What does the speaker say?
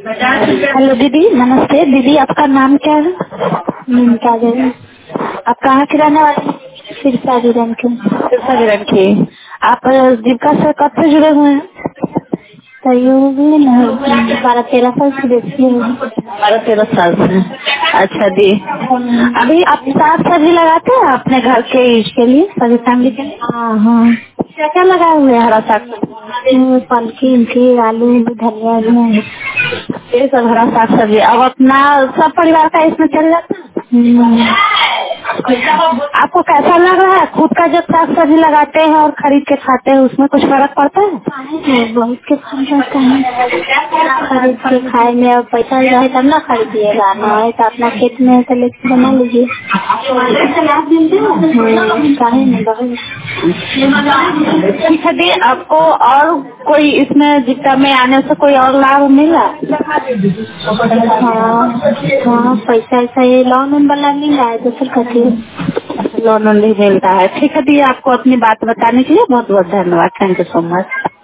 Hello दीदी, नमस्ते दीदी। आपका नाम क्या है? क्या जरूर। आप कहाँ की रहने वाली? सिरसा गिरन के सिरसा गिरन की। आप जीविका से कब से जुड़े हुए हैं? सहयोग न 12-13 साल से देखती हूँ। 12-13 साल से। अच्छा दी, अभी आप साग सब्जी लगाते हैं अपने घर के यूज के लिए, सभी फैमिली के लिए? हाँ हाँ। क्या क्या लगाए हुए हैं हरा साग सब्जी? पलकी इनकी आलू धनिया भी है। ये सब हरा साग सब्जी अब अपना सब परिवार का इसमें चल जाता है। आपको कैसा लग रहा है खुद का जब साग सब्जी लगाते हैं और खरीद के खाते हैं, उसमें कुछ फर्क पड़ता है? बहुत के फल जाता है। खरीद के खाए में और पैसा रहे तब ना खरीदिएगा, ना है तो अपना खेत में तो लेके बना लीजिए। काहे नहीं बहुत। ठीक है दी, आपको और कोई इसमें जीविका में आने से कोई और लाभ मिला? हाँ हाँ, पैसा ऐसा ये लोन वोन वाला मिल रहा है दूसर खातिर। लोन भी मिलता है। ठीक है दी, आपको अपनी बात बताने के लिए बहुत बहुत धन्यवाद। Thank you so much.